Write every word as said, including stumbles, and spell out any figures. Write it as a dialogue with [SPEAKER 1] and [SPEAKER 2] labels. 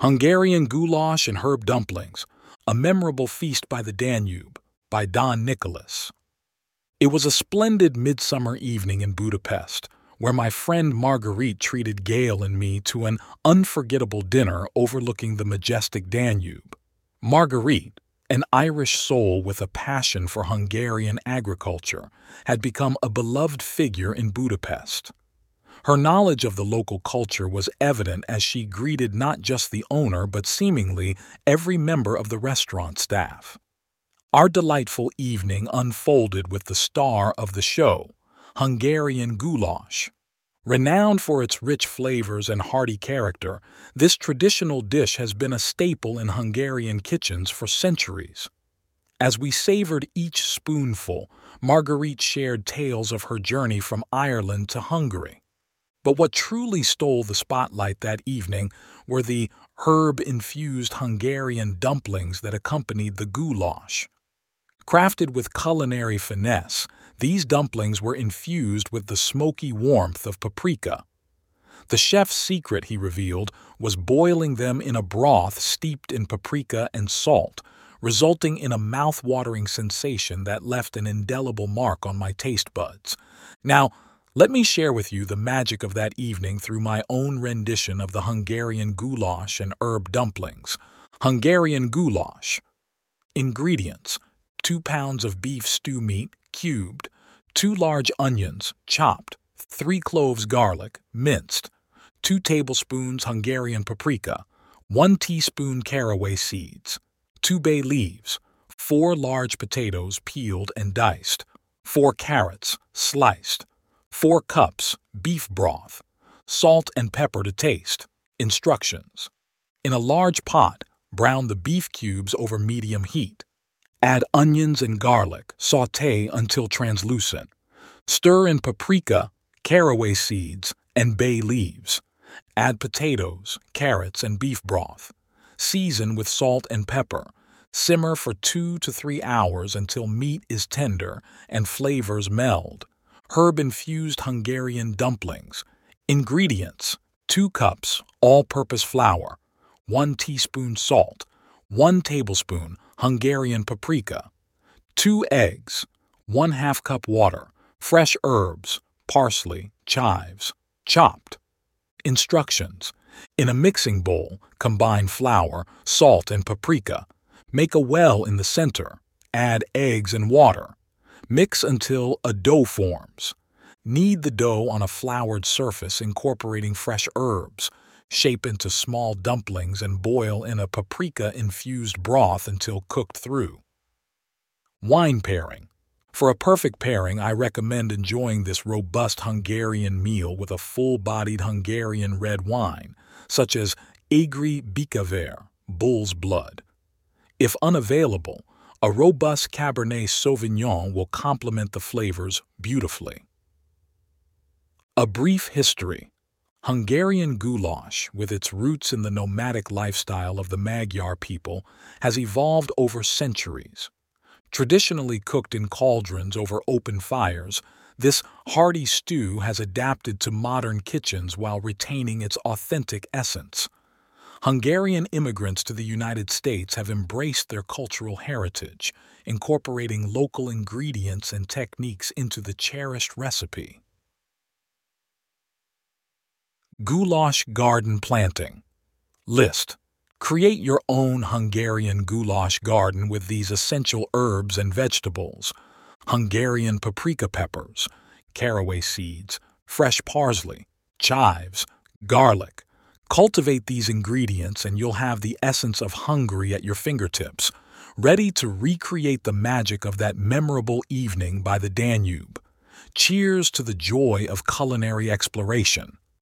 [SPEAKER 1] Hungarian Goulash and Herb Dumplings, A Memorable Feast by the Danube, by Don Nicholas. It was a splendid midsummer evening in Budapest, where my friend Marguerite treated Gail and me to an unforgettable dinner overlooking the majestic Danube. Marguerite, an Irish soul with a passion for Hungarian agriculture, had become a beloved figure in Budapest. Her knowledge of the local culture was evident as she greeted not just the owner but seemingly every member of the restaurant staff. Our delightful evening unfolded with the star of the show, Hungarian goulash. Renowned for its rich flavors and hearty character, this traditional dish has been a staple in Hungarian kitchens for centuries. As we savored each spoonful, Marguerite shared tales of her journey from Ireland to Hungary. But what truly stole the spotlight that evening were the herb-infused Hungarian dumplings that accompanied the goulash. Crafted with culinary finesse, these dumplings were infused with the smoky warmth of paprika. The chef's secret, he revealed, was boiling them in a broth steeped in paprika and salt, resulting in a mouth-watering sensation that left an indelible mark on my taste buds. Now, let me share with you the magic of that evening through my own rendition of the Hungarian goulash and herb dumplings. Hungarian goulash. Ingredients: two pounds of beef stew meat, cubed, two large onions, chopped, three cloves garlic, minced, two tablespoons Hungarian paprika, one teaspoon caraway seeds, two bay leaves, four large potatoes peeled and diced, four carrots, sliced, four cups beef broth, salt and pepper to taste. Instructions: in a large pot, brown the beef cubes over medium heat. Add onions and garlic, sauté until translucent. Stir in paprika, caraway seeds, and bay leaves. Add potatoes, carrots, and beef broth. Season with salt and pepper. Simmer for two to three hours until meat is tender and flavors meld. Herb-infused Hungarian dumplings. Ingredients: two cups all-purpose flour, one teaspoon salt, one tablespoon Hungarian paprika, two eggs, one half cup water, fresh herbs, parsley, chives, chopped. Instructions: in a mixing bowl, combine flour, salt, and paprika. Make a well in the center. Add eggs and water. Mix until a dough forms. Knead the dough on a floured surface incorporating fresh herbs. Shape into small dumplings and boil in a paprika-infused broth until cooked through. Wine pairing. For a perfect pairing, I recommend enjoying this robust Hungarian meal with a full-bodied Hungarian red wine, such as Egri Békavér, bull's blood. If unavailable, a robust Cabernet Sauvignon will complement the flavors beautifully. A brief history. Hungarian goulash, with its roots in the nomadic lifestyle of the Magyar people, has evolved over centuries. Traditionally cooked in cauldrons over open fires, this hearty stew has adapted to modern kitchens while retaining its authentic essence. Hungarian immigrants to the United States have embraced their cultural heritage, incorporating local ingredients and techniques into the cherished recipe. Goulash garden planting. List. Create your own Hungarian goulash garden with these essential herbs and vegetables: Hungarian paprika peppers, caraway seeds, fresh parsley, chives, garlic. Cultivate these ingredients and you'll have the essence of Hungary at your fingertips, ready to recreate the magic of that memorable evening by the Danube. Cheers to the joy of culinary exploration.